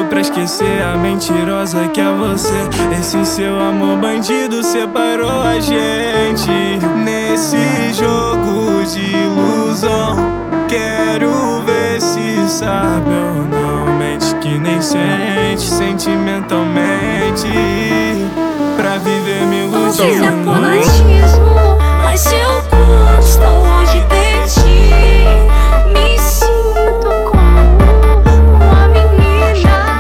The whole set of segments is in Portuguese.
pra esquecer a mentirosa que é você. Esse seu amor bandido separou a gente. Nesse jogo de ilusão, quero ver se sabe ou não. Mente que nem sente sentimentalmente, pra viver me iludindo. Mas eu gosto longe de ti. Me sinto como uma menina.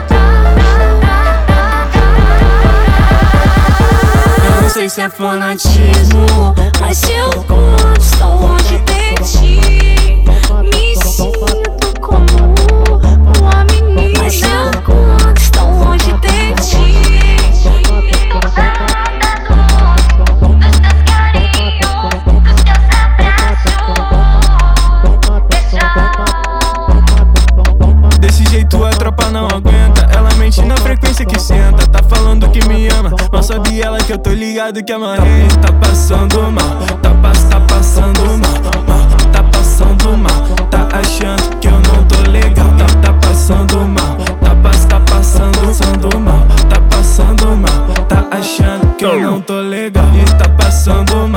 Eu não sei se é fanatismo, mas eu gosto longe de ti. Me sinto como uma menina. Mas eu gosto longe de ti. desse jeito a tropa não aguenta. Ela mente na frequência que senta. Tá falando que me ama, mal sabe ela que eu tô ligado que amarrei. Tá passando mal, tá passando mal, tá passando mal. Tá achando que eu não tô legal. Tá passando mal, tá passando mal. Tá passando mal, tá achando que eu não tô legal. E tá passando mal.